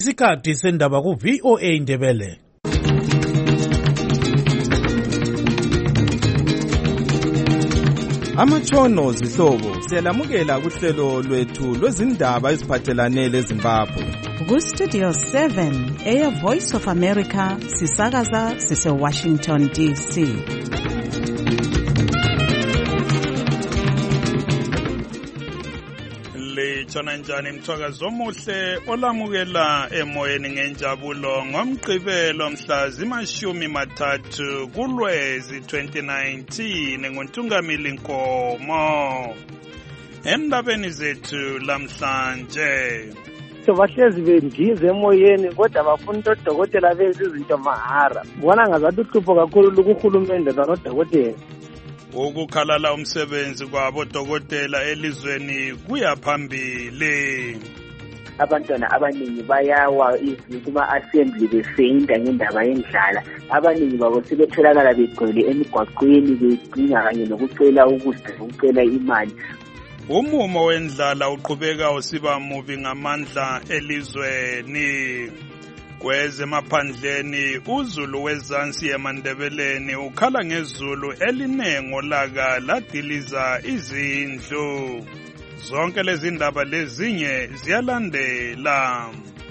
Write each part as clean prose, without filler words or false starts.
Isikhathi sendaba ku VOA Indebele. Amatshono zihlobo siyalamukela kuhlelo lwethu lwezindaba eziphathelane leZimbabwe. Ku-Studio 7 Air Voice of America sisakaza sise-Washington DC. Litshona njani mthwakazi omuhle olamukela emoyeni ngenjabulo ngomgqibelo mhla zima-30 kuLwezi 2019 nguNtungamili Nkomo. Endabeni zethu lamhlanje bahlezi bendize emoyeni kodwa bafuna odokotela benza izinto mahara. Bona ngazathi uhlupho kakhulu kuhulumende nodokotela. Ukukhalala umsebenzi kwabodokotela elizweni kuyaphambili. Abantwana abaningi bayawa kuma-assembly befeyinda ngendaba yendlala. Abaningi babo sebetholakala begcwele emigwaqweni bedinga kanye nokucela ukudla nokucela imali. Umumo wendlala uqhubeka usiba mubi ngamandla elizweni. Kwezemaphandleni uZulu wezansi eMandebeleni ukhala ngezulu elinengo laka ladiliza izindlu. Zonke lezi ndaba lezinye ziyalandela.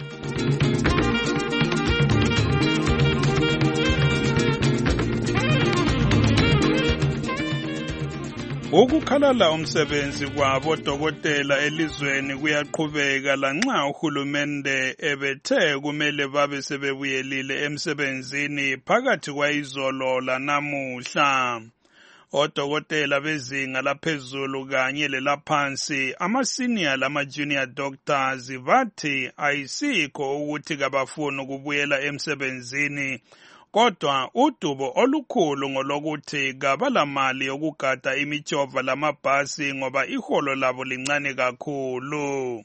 Ukukhalala umsebenzi kwabodokotela elizweni kuyaqhubeka lanxa uhulumende ebethe kumele babe sebebuyelile emsebenzini phakathi kwayizolo lanamuhla. Odokotela bezinga laphezulu kanye lelaphansi ama-senior lama-junior doctors bathi ayisikho ukuthi kabafuni ukubuyela emsebenzini. Kodwa udubo olukhulu ngolokuthi kabalamali yokugada imijova lamabhasi ngoba iholo labo lincane kakhulu.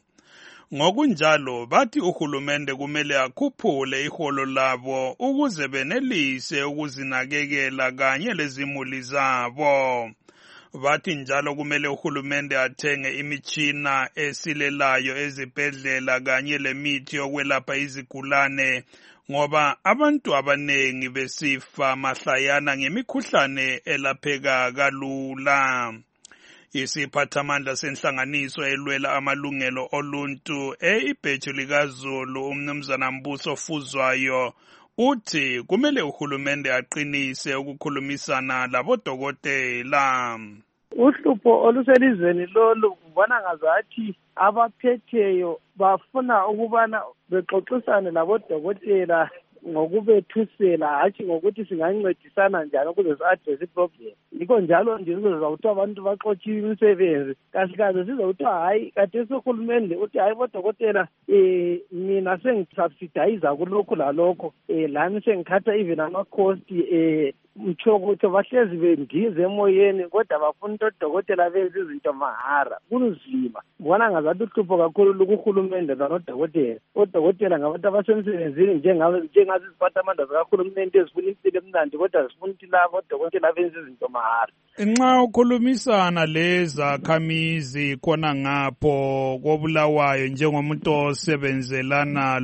Ngokunjalo bathi uhulumende kumele akhuphule iholo labo ukuze benelise ukuzinakekela kanye lezimuli zabo. Bathi njalo kumele uhulumende athenge imitshina esilelayo ezibhedlela kanye lemithi yokwelapha izigulane. Ngoba abantu abanengi besifa mahlayana ngemikhuhlane elapheka kalula. Isiphathamandla senhlanganiso elwela amalungelo oluntu ibheju likaZulu umnumzana Mbuso Fuzwayo uthi kumele uhulumende aqinise ukukhulumisana labodokotela. Uhlupho oluselizweni lolu kubona ngazathi abaphetheyo bafuna ukubana bexoxisane labodokotela ngokubethusela hatshi ngokuthi singancedisana njani ukuze si-address iproblem. Yikho njalo nje sizozwa kuthiwa abantu baxotshiwe imisebenzi. Kahle sizwa kuthiwa hayi khathesi uhulumende uthi hayi bodokotela mina sengisubsidiza kulokhu lalokho lami sengikhatha even ama-cost mtshoko ukuthi bahlezi bendize emoyeni kodwa bafuna odokotela benza izinto mahara. Kunzima. Bona ngazathi uhlupho kakhulu kuhulumende nodokotela. Odokotela ngabantu abasemsebenzini njengazi iziphathamandla zikahulumende ezifuna impilo emnandi kodwa zifuna ukuthi labo odokotela benza izinto mahara. Nxa ukhulumisana lezakhamizi khona ngapho koBulawayo njengomuntu osebenzelana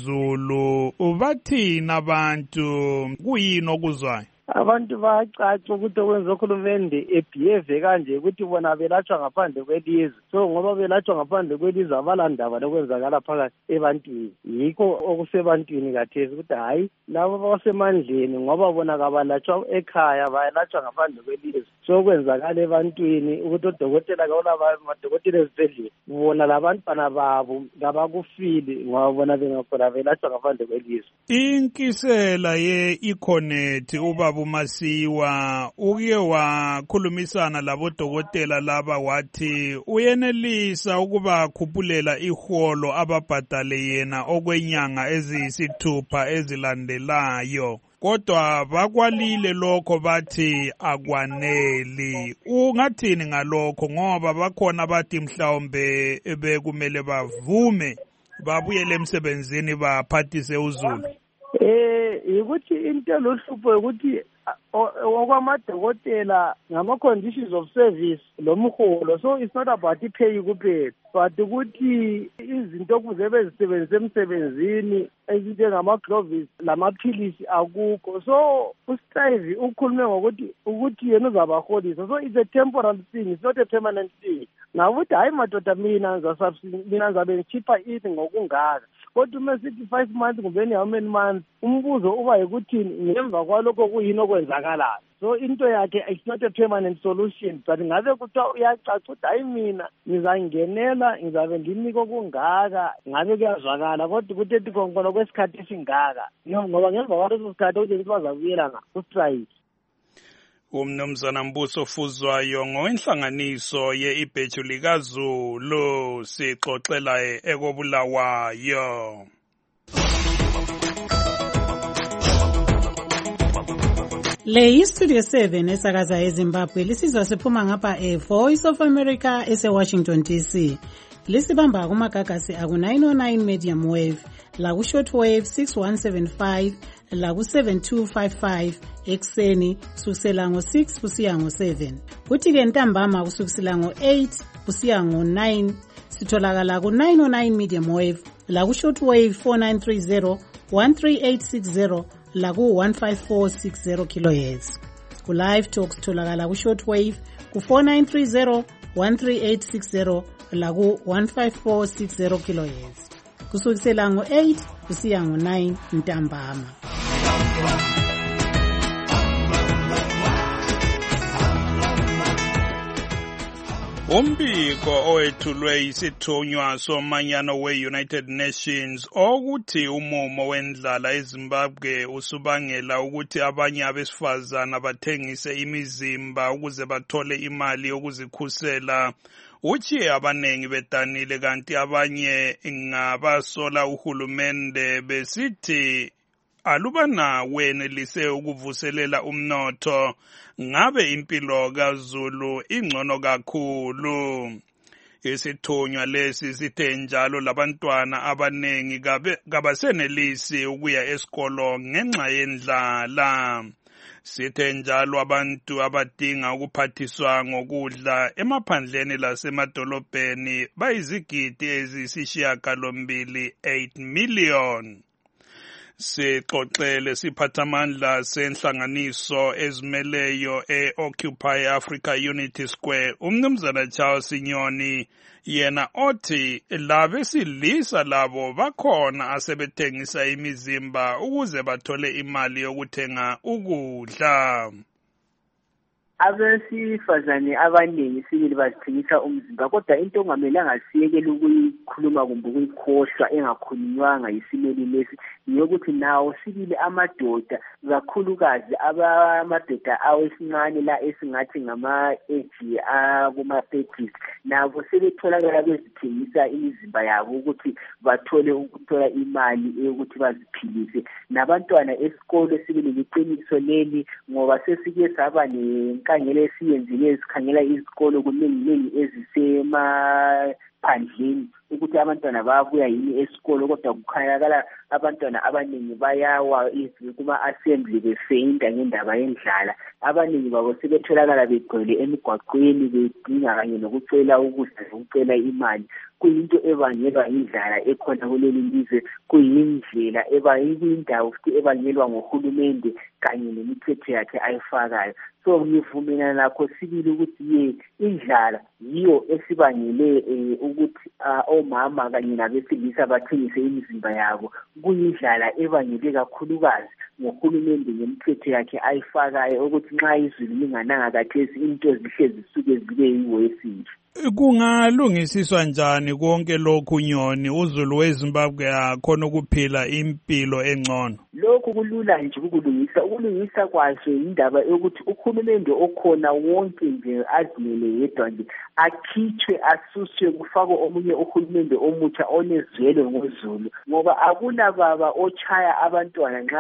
loZulu bathini abantu kuyini okuzwayo? Abantu bayacaca ukuthi okwenza uhulumende ebehave kanje ukuthi bona belatshwa ngaphandle kwelizwe. So ngoba belatshwa ngaphandle kwelizwe abalandaba lokwenzakala phakathi ebantwini. Yikho okusebantwini kathesi ukuthi hayi labo basemandleni ngoba bona kabalatshwa ekhaya bayalatshwa ngaphandle kwelizwe. So kwenzakala ebantwini ukuthi odokotela amadokotela ezibhedlela bona labantwana babo ngabakufili ngoba bona bengakhona belatshwa ngaphandle kwelizwe. Inkisela ye-Econet uMasiwa uke wakhulumisana labodokotela laba wathi uyenelisa ukuba khuphulela iholo ababhadale yena okwenyanga eziyisithupha ezilandelayo. Kodwa bakwalile lokho bathi akwaneli. Ungathini ngalokho ngoba bakhona bathi mhlawumbe bekumele bavume babuyele emsebenzini baphathise uZulu? Ukuthi into lohlupho ukuthi okwamadokotela ngama-conditions of service lomholo. So it's not about i-pay kuphela, but ukuthi izinto okuze bezisebenzise emsebenzini ezinjengama-gloves lamaphilisi akukho. So uStrive ukhulume ukuthi yena uzabaholisa. So it's a temporal thing, it's not a permanent thing. Ngakuthi hayi madoda mina ngizabe ngichipha ini ngokungaka. Kodwa uma sithi 5 months kumbeni how many months, umbuzo uba yikuthi ngemva kwalokho kuyini okwenzakalayo. So into yakhe it's not a permanent solution, but ngabe kuthiwa uyacaca ukuthi hayi mina ngizangenela ngizabe ngimnika okungaka, ngabe kuyazwakala kodwa ukuthi ethi konkono kwesikhathi esingaka ngoba ngemva kwaleso sikhathi ukuthi bazabuyela ku-strike. Umnumzana Mbuso Fuzwayo ngowenhlanganiso ye-Ibheju likaZulu sixoxela ekobulawayo. Le yi-Studio 7 esakaza eZimbabwe lisizwa siphuma ngapha Voice of America ese-Washington DC. Lisibamba kumagagasi aku-909 medium wave, laku-shortwave 6175, laku-7255 ekseni kusukisela ngo-6 kusiya ngo-7. Kuthi-ke ntambama kusukisela ngo-8 kusiya ngo-9 sitholakala ku-909 medium wave, laku-shortwave 4930, 13860, laku-15460 kHz. Ku-live talk sitholakala ku-shortwave ku-4930, 13860, laku-15460 kHz. Kusukisela ngo-8 kusiya ngo-9 ntambama. Umbiko owethulwe yisithunywa somanyano we-United Nations okuthi umumo wendlala eZimbabwe usubangela ukuthi abanye abesifazana bathengise imizimba ukuze bathole imali yokuzikhusela. Uthi abanengi bedanile kanti abanye ngabasola uhulumende besithi alubana wenelise ukuvuselela umnotho ngabe impilo kaZulu ingcono kakhulu. Isithunywa lesi sithe njalo labantwana abanengi kabasenelisi ukuya esikolo ngenxa yendlala. Sithe njalo abantu abadinga ukuphathiswa ngokudla emaphandleni lasemadolobheni bayizigidi eziyisishiyagalombili 8 million. Sixoxele siphathamandla senhlanganiso ezimeleyo e-Occupy Africa Unity Square umnumzana Charles Sinyoni, yena othi labesilisa labo bakhona asebethengisa imizimba ukuze bathole imali yokuthenga ukudla. Abesifazane abaningi sibili bazithengisa umzimba, kodwa into ongamelanga siyekele ukuyikhuluma kumbe ukuyikhohlwa engakhulunywanga yisimeli lesi yokuthi nawo sibili amadoda, kakhulukazi amadoda awesincane la esingathi ngama-age akuma-30s, nabo sebetholakala bezithengisa imizimba yabo ukuthi ukuthola imali yokuthi baziphilise. Nabantwana esikolo sibili liqiniso leli ngoba sesike saba nenkangelo esiyenzile esikhangela izikolo kuningi ezisemaphandleni ukuthi abantwana bayabuya yini esikolo, kodwa kukhanyakala abantwana abaningi bayawa kuma-assembly befeyinta ngendaba yendlala. Abaningi babo sebetholakala begcwele emigwaqweni bedinga kanye nokucela ukudla nokucela imali. Kuyinto ebangelwa indlala ekhona kuleli lizwe, kuyindlela kuyindawo futhi ebangelwa ngohulumende kanye nemithetho yakhe ayifakayo. So ngivumelana nakho sibili ukuthi indlala yiyo esibangele ukuthi omama kanye nabesilisa bathengise imizimba yabo. Kuyindlala ebangele kakhulukazi ngohulumende ngemithetho yakhe ayifakayo ukuthi nxa izulu lingananga kathesi into zihle zisuke zibe yiwesile. Kungalungisiswa njani konke lokhu Nyoni uZulu weZimbabwe akhona ukuphila impilo engcono? Lokhu kulula nje ukulungisa kwaso indaba yokuthi uhulumende okhona wonke nje azimele yedwa nje akhitshwe asuswe kufakwe omunye uhulumende omutsha onezwelo ngoZulu, ngoba akuna baba ochaya abantwana nxa abantwana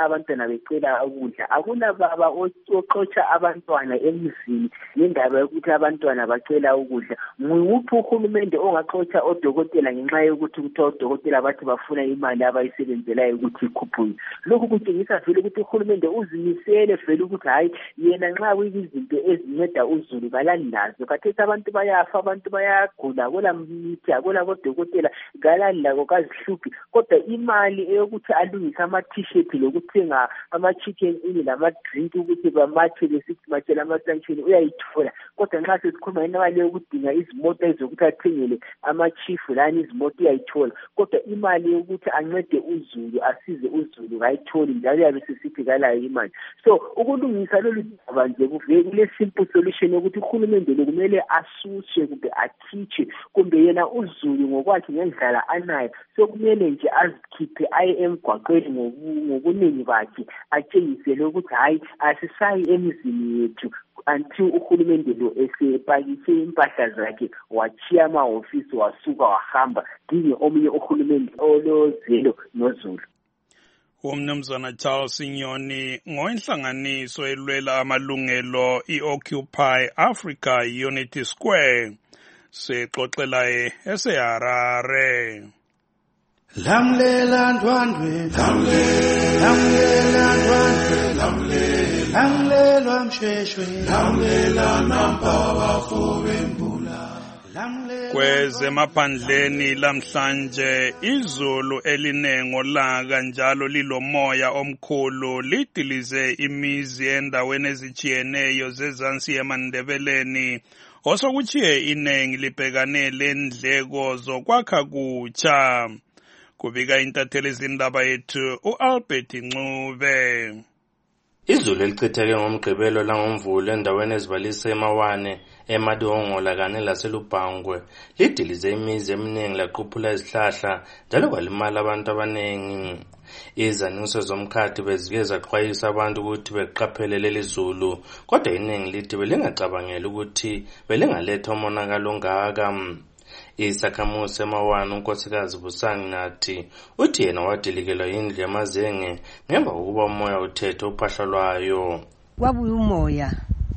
abantwana becela ukudla. Akuna baba oxotsha abantwana emizini ngendaba yokuthi abantwana bacela ukudla. Nguphi uhulumende ongaxotsha odokotela ngenxa yokuthi kuthiwa odokotela bathi bafuna imali abayisebenzelayo ukuthi ikhuphuke? Lokhu kutshengisa vele ukuthi uhulumende uzimisele vele ukuthi hayi yena nxa kuyizinto ezinceda uzulu kalani lazo. Khathesi abantu bayafa, abantu bayagula, kola mithi, kola kodokotela kalani lako kazihluphi. Kodwa imali eyokuthi alungise ama-t-shirt lokuthenga ama-chicken in lama-drink ukuthi bamatshe besithi matshela ama-sanction uyayithola. Kodwa nxa sesikhuluma imali yokudinga izimoto ezokuthi athengele ama-chief lani izimoto uyayithola. Kodwa imali yokuthi ancede uzulu, asize uzulu kayitholi, njalo yabe sesithi kalayo imali. So ukulungisa lolu daba nje kule simple solution yokuthi uhulumende kumele asushe kumbe akhitshe kumbe yena uzulu ngokwakhe ngendlela anayo. So kumele nje azikhiphe aye emgwaqweni ngobuningi bakhe atshengisele ukuthi hayi asisayi emizini yethu until uhulumende lo esepakishe impahla zakhe wachiya amahofisi wasuka wahamba dinge omunye uhulumende olozelo nozulu. Umnumzana Charles Nyoni ngoinhlanganiso elwela amalungelo iOccupy Africa Unity Square sexoxelaye eseHarare. Lamlela ndwandwe, lamlela ndwandwe, lamlela msheshwe, lamlela nampa bafowembula. Kwezemaphandleni lamhlanje izulu elinengo laka njalo lilomoya omkhulu lidilize imizi endaweni ezijiyeneyo zezansi eMandebeleni osokuchiye inengi libhekane lendleko zokwakha kutsha. Kubika intatheli izindaba yethu uAlbert Ncube. Izulu elichitheke ngomgqibelo langomvulo endaweni ezibalisa eMawane, eMadongola kanye laseLubangwe lidilize imizi eminingi laqhuphula izihlahla njalo kwalimala abantu abaningi. Izanxiso zomkhathi bezike zaxwayisa abantu ukuthi beqaphele leli zulu, kodwa iningi lithi belingacabangeli ukuthi belingaletha umonakalo ongaka. Isakhamuzi eMawane unkosikazi Busangi nathi uthi yena wadilikelwa yindlu yamazenge ngemva kokuba umoya uthethe uphahla lwayo. Kwabuya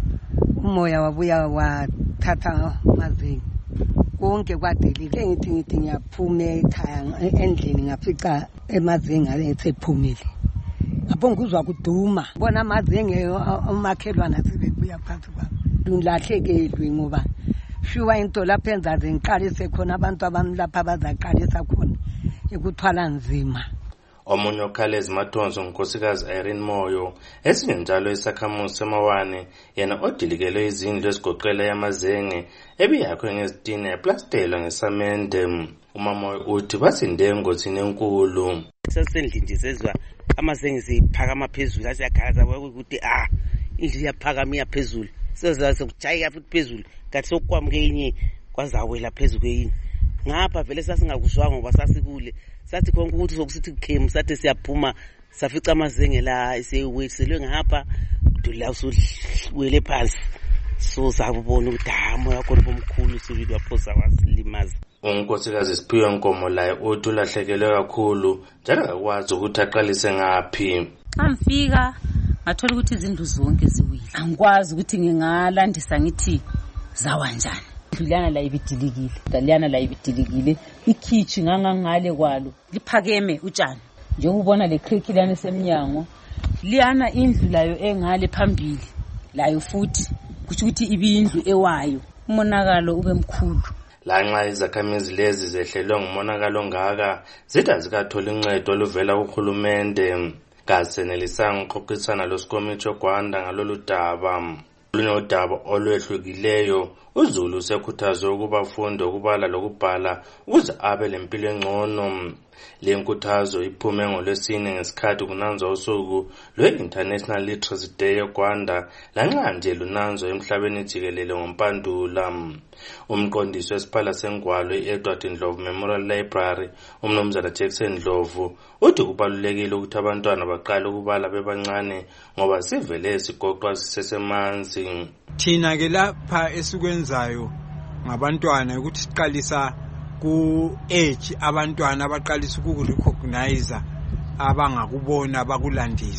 umoya wabuya wathatha amazenge konke kwadilike. Ngithi ngiyaphuma ekhaya endlini ngafica emazenge ayesephumile. Ngapho ngizwa kuduma bona amazenge umakhelwana sebebuya phansi kwami. Ngilahlekelwe ngoba shiwa into lapha enzaze ngiqalise khona abantu abamlapha bazaqalisa khona ekuthwala nzima. Omunye okhalezi Matonzo unkosikazi Irene Moyo esinye njalo isakhamuzi seMawane yena odilikelwe izindlu ezigoqela yamazenge ebiyakho ngezitina yaplastela ngesamende. Umamoyo uthi basinde engozini enkulu. Sasendlini nje sezwa amazenge siphakama phezulu asiyakhaza ukuthi indlu iyaphakama iyaphezulu sezaze kuchaya futhi phezulu kathi sokwamke inye kwazawela phezulu kweyini. Ngapha vele sasingakuzwanga ngoba sasikule sathi konke ukuthi sokusithi kukhemu sathi siyaphuma safica amazenge la eseweselwe ngapha dula usuwele phansi so sabona ukuthi moya khona bomkhulu sibili waphosa wasilimaza. Unkosikazi Siphiwe Nkomo laye uthi ulahlekelwe kakhulu njalo akwazi ukuthi aqalise ngaphi. Ngifika ngathola ukuthi izindlu zonke ziwile. Angikwazi ukuthi ngingalandisa ngithi zawa njani. Liyana la ibidilikile ikhichi ngangangale kwalo liphakeme utshani nje ubona le creek lana semnyango liyana indlu layo engale phambili layo futhi kuthi ukuthi ibindlu ewayo umonakalo ube mkhulu. Lanxa izakhamizi lezi zehlelwe ngumonakalo ongaka zida zikathola uncedo oluvela kuhulumende kasenelisanga ukuxoxisana losikomiti ogwanda ngalolu daba. Lunodaba olwehlukileyo uZulu usekhuthazwe ukuba afunde ukubala lokubhala ukuze abe lempilo engcono. Le nkuthazo iphume ngoLwesine ngesikhathi kunanzwa usuku lwe-International Literacy Day eGwanda lanxa nje lunanzwa emhlabeni jikelele ngoMpandula. Umqondisi wesiphala sengwalo i-Edward Ndlovu Memorial Library umnumzana Jackson Ndlovu uthi kubalulekile ukuthi abantwana baqale ukubala bebancane ngoba sivele sigoqwa sisesemanzi. Thina ke lapha esikwenzayo ngabantwana ukuthi siqalisa ku-age abantwana abaqalisa ukurecognize abangakubona bakulandise.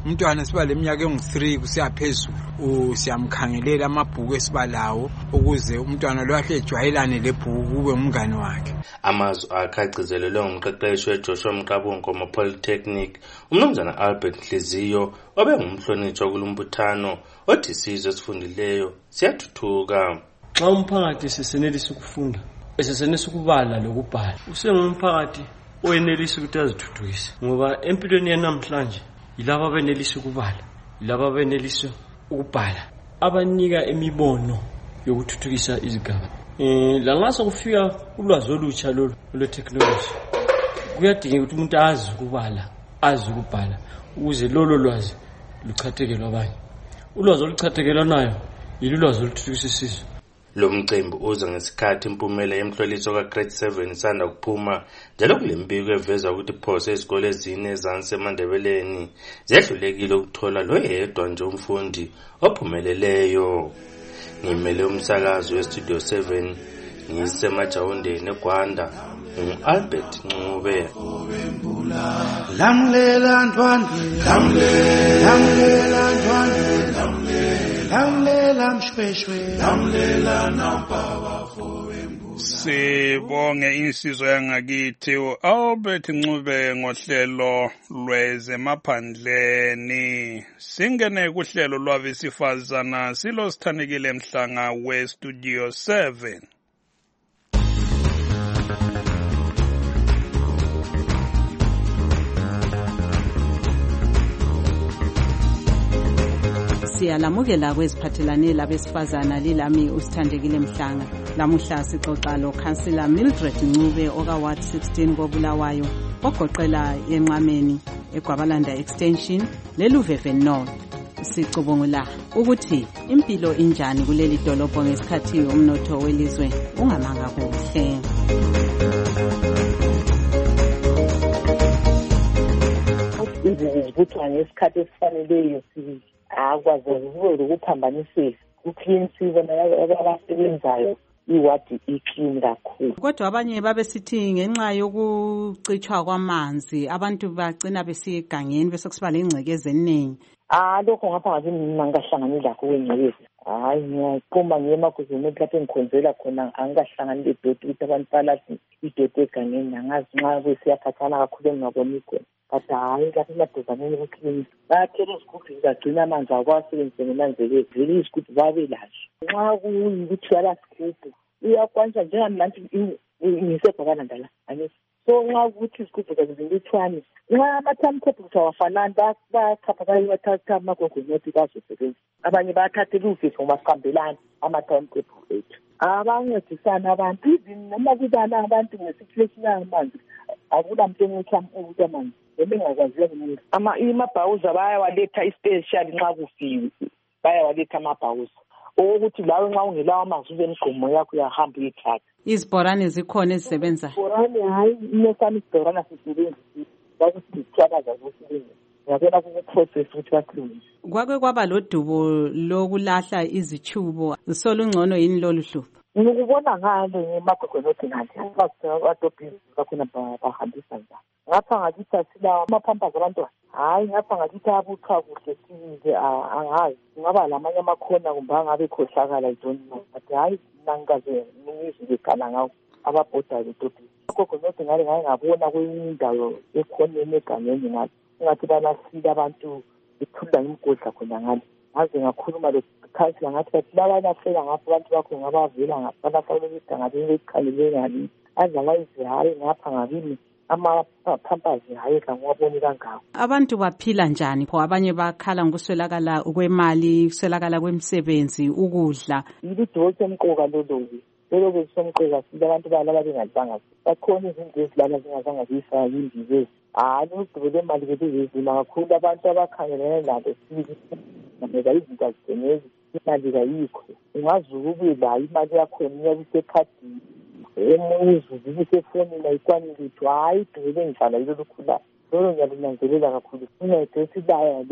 umntwana siba leminyaka engu3 kusiya phezulu siyamkhangelela amabhuku esibalawo ukuze umntwana lo ahle ejwayelane lebhuku kube umngane wakhe. Amazwi akhacizelelwe ngumqeqeshi weJoshua Mqabungo Polytechnic umnumzana Albert Nhliziyo obe ngumhlonitshwa kulumbuthano othi isizwe esifundileyo siyathuthuka. Xa umphakathi sesenelisa ukufunda esesenelisa ukubala lokubhala usengumphakathi oyenelisa ukuthi azithuthukise ngoba empilweni yanamhlanje yilabo abenelisa ukubala yilabo abenelisa ukubhala abanika imibono yokuthuthukisa izigaba. La ngaso kufika ulwazi olutsha lolu lwe-technology kuyadingeka ukuthi umuntu azi ukubala azi ukubhala ukuze lolo lwazi luchathekelwe abanye. Ulwazi oluchathekelanayo yilo lwazi oluthuthukisa isizwe. Lo mcimbi uza ngesikhathi impumela yemhloliso ka-Grade 7 isanda kuphuma njalo kule mbiko eveza ukuthi phose izikole ezine ezansi eMandebeleni ziyahlulekile ukuthola lo yedwa nje umfundi ophumeleleyo. Ngimele umsakazi weStudio 7 ngisemajawundeni eGwanda ngu-Albert Ncube. Lamlela ntwandwe, lamlela ntwandwe, lamlela mshweshwe, lamlela nampaba fowembula. Sibonge insizwa yangakithi uAlbert Ncube ngohlelo lwezemaphandleni. Singene kuhlelo lwabesifazana silo Sithandekile Mhlanga weStudio 7. Siyalamukela kweziphathelane labesifazana lilami uSithandekile Mhlanga. Lamuhla sixoxa lo Councillor Mildred Ncube oka Ward 16 koBulawayo ogoqela yenqameni eGwabalanda Extension leLuveve North. Sicubungula ukuthi impilo injani kuleli dolobho ngesikhathi umnotho welizwe ungamanga kuhle. Izibuthwa ngesikhathi esifaneleyo akwazi ukuphambanisela uklinisiwe abasebenzayo iwadi iclean kakhulu. Kodwa abanye babesithi ngenxa yokucitshwa kwamanzi abantu bagcina besigangeni bese kusiba lengcekeza eningi. Lokho ngapha ngathi mina ngikahlangani lakho kwengcekeza. Hayi ngiyaqoma ngemakuzini lapho engikhonzela khona angikahlangani ledoti ukuthi abantu balathi idoti egangeni angazi nxa besiyaphathana kakhulu engingaboni khona. But hayi lapho emadozaneni kuclean bayathela izigubhu zagcina amanzi akwasebenzise ngemanzekezi vele izigubhu babelazo. Nxa kuyikuthi yalasigubhu uyakwanisa njengamanje ngisebhakalanda la angithi so nxa ukuthi izigubhu zazinlutshwane nxa ama-timetable awafanani bayakhapha bathatha amagogonothi bazosebenza abanye bayathathela uvisi ngoba sihambelani ama-timetable ethu abancedisana abantu even noma kubana abantu ngesituation yamanzi akula muntu enguthi ukuthi amanzi ebengakwaziyo kumuntu amabhawuza bayawaletha especially nxa kufiwe bayawaletha amabhawuza ukuthi lawe nxa ungelawo amanzi ube emgqomo yakho uyahamba uyithatha. Izibhorane zikhona ezisebenzayo? Izibhorane hayi inesami isibhorane sisebenzisa bakuthi sithwalaza zosebenza ngiyabona kukuprocess ukuthi bakhulumile. Kwake kwaba lodubo lokulahla izitshubo solungcono yini lolu hlupho? Ngikubona ngalo ngemagogonothi ngathi abadobhi bakhona bahambisa njani. Ngapha ngakithi asilawo amaphampazi abantwana hayi ngapha ngakithi abuthwa kuhle sibile angazi ngaba lamanye amakhona kumbe angabe khohlakala idonino but hayi nangaze ngizwe bekhala ngawo ababhoda bedobhi agogonothi ngale ngaye ngabona kwenye indawo ekhoneni egangeni ngathi ngathi balasile abantu bethula imgodla khona ngale ngaze ngakhuluma lekhansila ngathi bathi labalahlela ngapha abantu bakho ngabavela ngapha balahlelelisa ngabe bekhalele ngani otherwise hayi ngapha ngabini amaphampazi hayi kangwaboni kangako. Abantu baphila njani pho abanye bakhala ngokuswelakala kwemali kuswelakala kwemisebenzi ukudla yilidoti emqoka lolo besomqoka sile abantu balala bengadlanga bakhona izinto ezilala zingazange ziyifaka indizezi udubo lemali belizezima kakhulu abantu abakhangelene lalo sibili ngoba izinto azithengezi imali kayikho ungazuka ube layo imali yakhona iyabe isekhadini emunye izuzu ibisefonini ayikwanile ukuthi hayi dubele ngihlala yilo lukhulayo lolo ngiyalunanzelela kakhulu uncede esibaya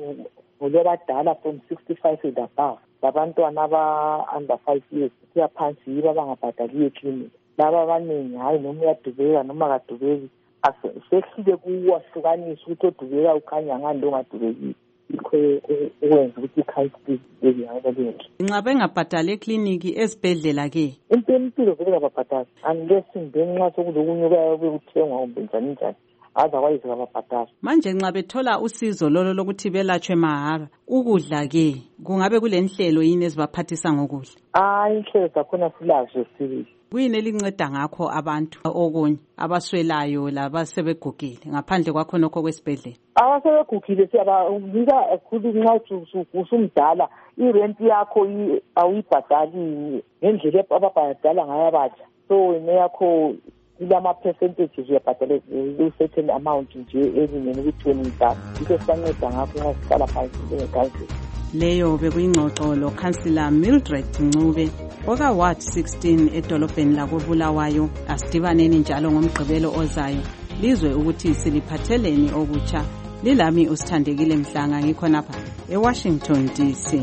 ngolwabadala from 65 and above labantwana aba-under 5 years kuyaphansi yibo abangabhadaliyo eklinika laba abaningi hayi noma uyadubeka noma kadubeki sehlile kuwahlukanisa ukuthi odubeka ukhanya ngani longadubekile. Yikho ukwenza ukuthi i-country lezinto. Nxa bengabhadali ekliniki ezibhedlela ke impilo vele kababhadali unless ngenxa sokulokunyuka bekuthengwa kumbe njani njani. Otherwise kababhadali. Manje nxa bethola usizo lolo lokuthi belatshwe mahara, ukudla ke kungabe kulenhlelo yini ezibaphathisa ngokudla? Inhlelo zakhona silazo sibili. Kuyini elinceda ngakho abantu okunye abaswelayo labasebegugile ngaphandle kwakho nokho kwesibhedlela? Abasebegugile siyabanika kakhulu nxa usumdala irent yakho awuyibhadali ngendlela ababhadala ngayo abatsha. So wena yakho ilama percentages uyabhadala certain amount nje elingene ukuthi wena into esibanceda ngakho nxa siqala phansi njengekhansila. Leyo bekuyingxoxo lo-Councillor Mildred Ncube oka-Ward 16 edolobheni lakoBulawayo. Asidibaneni njalo ngomgqibelo ozayo lizwe ukuthi siliphatheleni okutsha. Lilami uSithandekile Mhlanga ngikhonapha eWashington DC.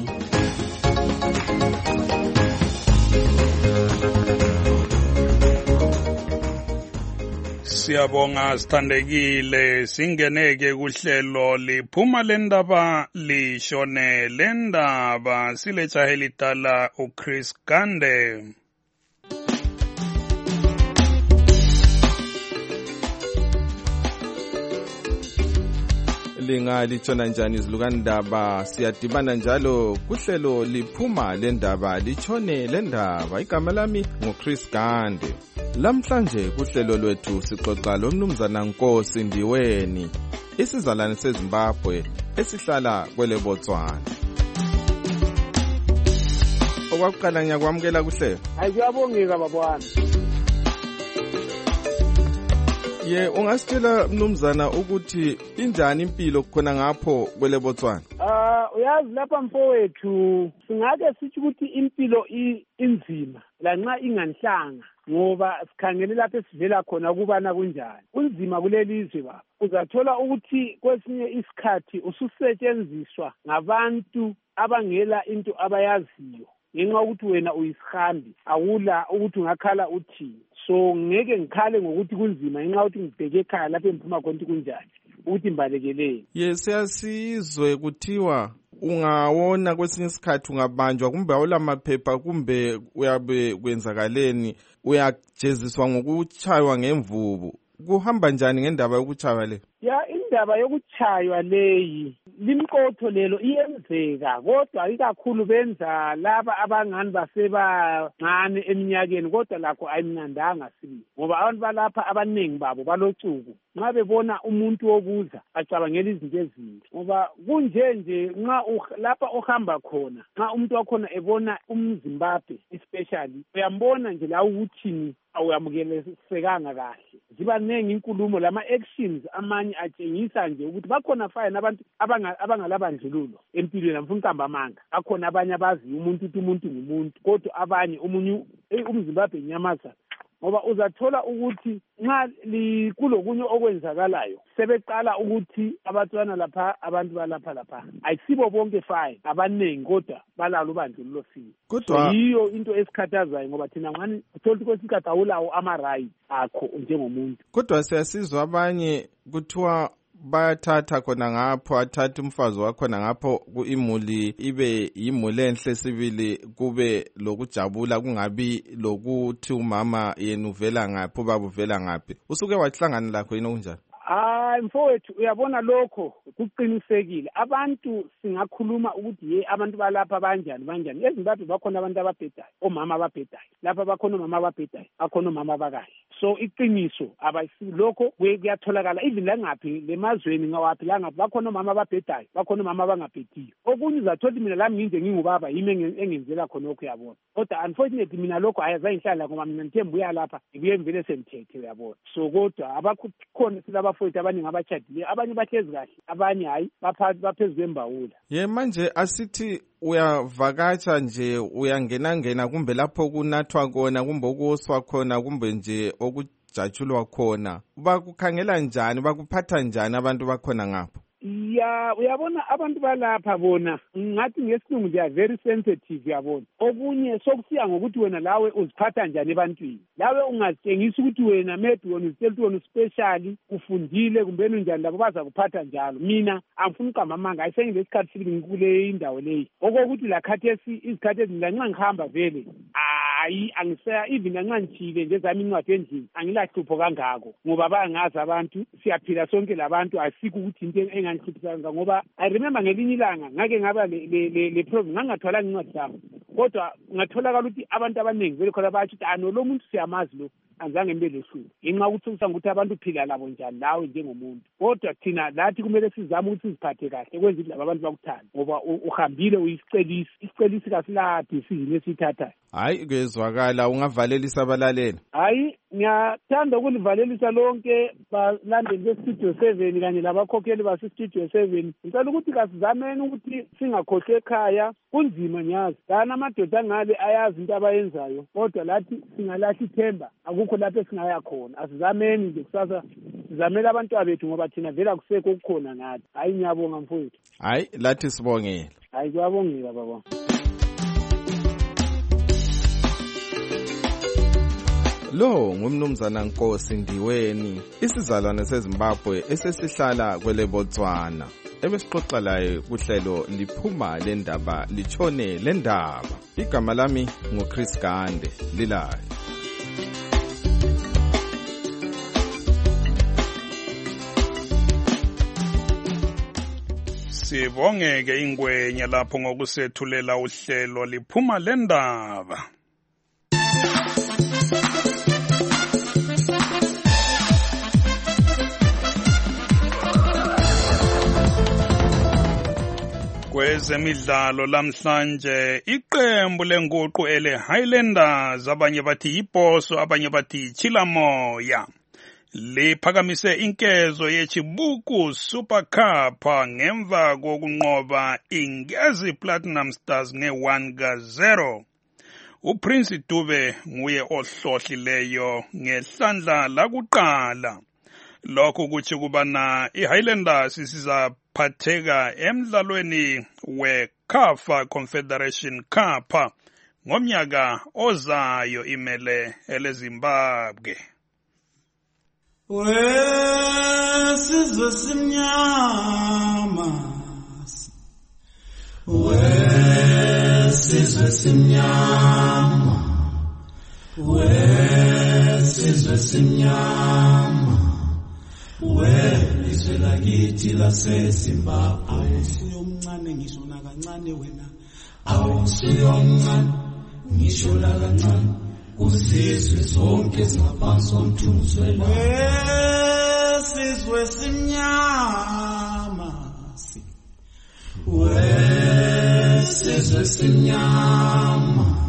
Siyabonga Sithandekile. Singeneke kuhlelo liphuma lendaba lishone lendaba silejahe lidala uChris Gande. Lingalitshona njani izilukandaba? Siyadibana njalo kuhlelo liphuma lendaba litshone lendaba. Igama lami nguChris Gande. Lamhlanje kuhlelo lwethu sixoxa lomnumzana Nkosi Ndiweni, isizalwane seZimbabwe esihlala kwele Botswana. Okwakuqala ngiyakwamukela kuhlelo. Ayiyabongeka babana. Ye ungasitshela mnumzana ukuthi injani impilo khona ngapho kwele Botswana? Uyazi lapha mfowethu singake sithi ukuthi impilo inzima lanxa inganhlanga ngoba sikhangele lapho esivela khona ukubana kunjani. Kunzima kulelizwe baba. Uzathola ukuthi kwesinye isikhathi ususetshenziswa ngabantu abangela into abayaziyo. Ngenxa ukuthi wena uyisihambi awula ukuthi ungakhala uthini. So ngeke ngikhale ngokuthi kunzima ngenxa ukuthi ngibheke ekhaya lapho emphuma konke kunjani ukuthi imbalekeleni. Yes, siyasizwe kuthiwa ungawona kwesinye isikhathi ungabanjwa kumbe awulamaphepha kumbe uyabe kwenzakaleni uyajeziswa ngokuchaywa ngemvubu. Kuhamba njani ngendaba yokuchaywa le? Ya indaba yokuchaywa leyi limqotho lelo iyenzeka kodwa ikakhulu benza laba abangani basebancane eminyakeni kodwa lakho ayimnandanga sibi ngoba abantu balapha abaningi babo balocuku nxa bebona umuntu wobuza acabangela izinto ezinhle ngoba kunje nxa lapha ohamba khona nxa umuntu wakhona ebona umZimbabwe especially uyambona nje la ukuthini awuyamukelesekanga kahle. Ziba nengi inkulumo lama actions amanye atshengisa nje ukuthi bakhona fine abantu abangalabandlululo empilweni namfunkamba amanga. Akhona abanye abazi umuntu ukuthi umuntu ngumuntu kodwa abanye umunye umZimbabwe nyamaza. Ngoba uzathola ukuthi nxa kulokunye okwenzakalayo sebeqala ukuthi abatswana lapha abantu balapha ayisibo bonke fine abaningi kodwa balalo bandlululo sini. Kodwa yiyo into esikhathazayo ngoba thina ngani uthola ukuthi kwesikhathi awulawo ama-rights akho njengomuntu. Kodwa siyasizwa abanye kuthiwa bayathatha khona ngapho athatha umfazi wakhona ngapho kuimuli ibe imuli enhle sibili kube lokujabula kungabi lokuthi umama yena uvela ngaphi ubaba uvela ngaphi. Usuke wahlangana lakho yini okunjani? Mfowethu uyabona lokho kuqinisekile abantu singakhuluma ukuthi abantu balapha banjani eZimbabwe bakhona abantu ababhedayo omama ababhedayo lapha bakhona omama ababhedayo akhona omama abakahle. So iqiniso abayisilokho kuyatholakala even la ngaphi lemazweni ngawaphi la ngaphi bakhona omama ababhedayo bakhona omama abangabhediyo. Okunye uzathola mina lami nginje ngingubaba yimi engenzela khona lokho uyabona kodwa unfortunately mina lokho ayazangihlala ngoba mina ngithe mbuya lapha ngibuye ngivele semthethe uyabona. So kodwa abakhona silaba futhi abaningi abachadile abanye bahlezi kahle abanye hayi baphezulu kwembawula. Manje asithi uyavakatsha nje uyangena kumbe lapho kunathwa khona kumbe okuwoswa khona kumbe nje okujatshulwa khona bakukhangela njani bakuphatha njani abantu bakhona ngapho? uyabona abantu balapha bona ngathi ngesilungu they are very sensitive yabona. Okunye sokusiya ngokuthi wena lawe uziphatha njani ebantwini. Lawe ungazitshengisa ukuthi wena maybe wena uzitshela ukuthi wena specially ufundile kumbe njani labo baza kuphatha njalo. Mina angifuni uqamamanga ayisengilesikhathi sibili ngikule indawo leyi. Okokuthi la khathesi izikhathi ezincanca ngihamba vele. Angiseya even nxa ngithile nje zami incwadi endlini angilahlupho kangako ngoba bayangazi abantu siyaphila sonke labantu asikho ukuthi into engangihluphisanga ngoba I remember ngelinye ilanga ngake ngaba le problem ngangathwala incwadi zami kodwa ngatholakala ukuthi abantu abaningi vele khona bathi ano lo muntu siyamazi lo anzange mbe lehlupho inxa ukuthi ukuthi abantu phila labo njani lawe njengomuntu kodwa thina lathi kumele sizame ukuthi siziphathe kahle kwenza ukuthi abantu bakuthanda ngoba uhambile uyisicelisi kasilaphi isizini esithathayo. Hayi kezwakala ungavalelisa abalaleli. Hayi ngiyathanda ukulivalelisa lonke balandeli bestudio 7 kanye labakhokheli basestudio 7 ngicela ukuthi kasizameni ukuthi singakhohlwe ekhaya kunzima nyazi kana amadoda ngale ayazi into abayenzayo kodwa lathi singalahla ithemba akukho lapho singaya khona asizameni nje kusasa sizamela abantu abethu ngoba thina vela kusekho ukukhona nathi. Hayi ngiyabonga mfowethu. Hayi lathi sibongela. Hayi kuyabongela baba. Lo ngumnumzana Nkosi Ndiweni isizalwane seZimbabwe esesihlala kwele Botswana ebesixoxa laye kuhlelo liphuma lendaba litshone lendaba. Igama lami nguChris Gande lilayo. Sibongeke ingwenya lapho ngokusethulela uhlelo liphuma lendaba. Kwezemidlalo lamhlanje iqembu lenguqu ele Highlanders abanye bathi iBhoso abanye bathi Chilamoya liphakamise inkezo yeChibuku Super Cup ngemva kokunqoba Ingezi Platinum Stars nge-1-0. uPrince Dube nguye ohlohlileyo ngehlandla lakuqala. Lokho kuthi kubana iHighlanders sizaphatheka emdlalweni weCAF Confederation Cup ngomnyaka ozayo imele eleZimbabwe. Wesizwe simnyama wesizwe simnyama wesizwe simnyama welizwe lakithi laseZimbabwe awusiyomncane ngisho nakancane wena awusiyomncane ngisho nakancane usizwe zonke zingaphansi komthunzela wesizwe simnyama wesizwe simnyama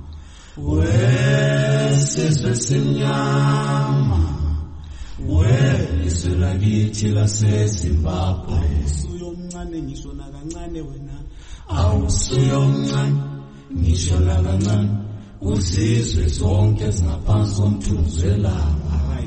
wesizwe simnyama welizwe lakithi laseZimbabwe awusiyomncane ngisho nakancane wena awusiyomncane ngisho nakancane usizwe zonke zingaphansi komthunzela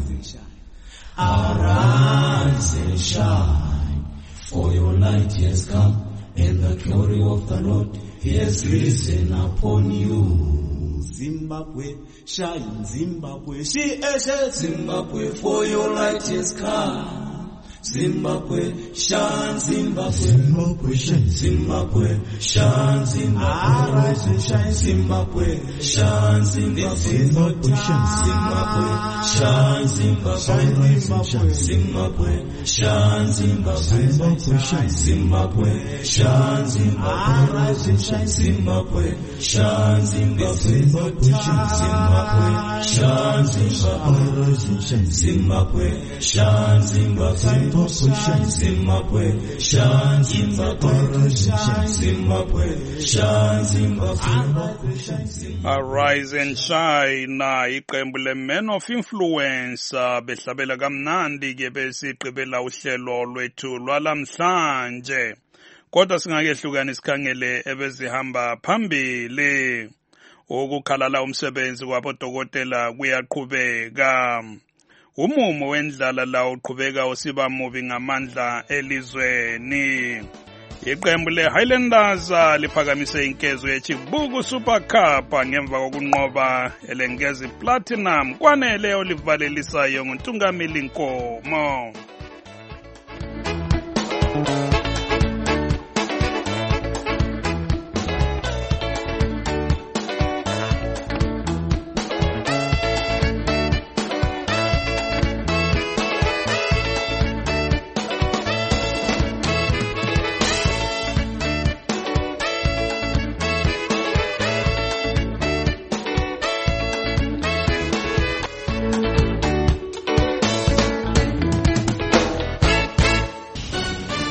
arise and shine for your light has come and the glory of the Lord has risen upon you. Zimbabwe, shine, Zimbabwe, Zimbabwe, for your light has come. Zimbabwe, shine, Zimbabwe, Zimbabwe, shine, Zimbabwe, shine, Zimbabwe, arise and shine, Zimbabwe, shine, Zimbabwe, Zimbabwe, shine, Zimbabwe, Zimbabwe, shine, Zimbabwe, Zimbabwe, shine, Zimbabwe, arise and shine, Zimbabwe, shine, Zimbabwe, Zimbabwe, shine, Zimbabwe, Zimbabwe, shine, Zimbabwe. Zimbabwe, shine, Zimbabwe, Zimbabwe, shine, Zimbabwe. Arise and shine, iqembu le-Men of Influence behlabela kamnandi ke besigqibela uhlelo lwethu lwalamhlanje. Kodwa singakehlukana isikhangele ebezihamba phambili. Ukukhalala umsebenzi kwabodokotela kuyaqhubeka. umumo wendlala lawo uqhubeka usiba mubi ngamandla elizweni. Iqembu le-Highlanders liphakamise inkezo yeChibuku Super Cup ngemva kokunqoba elengezi Platinum kwanele olivalelisayo nguNtungamili Nkomo.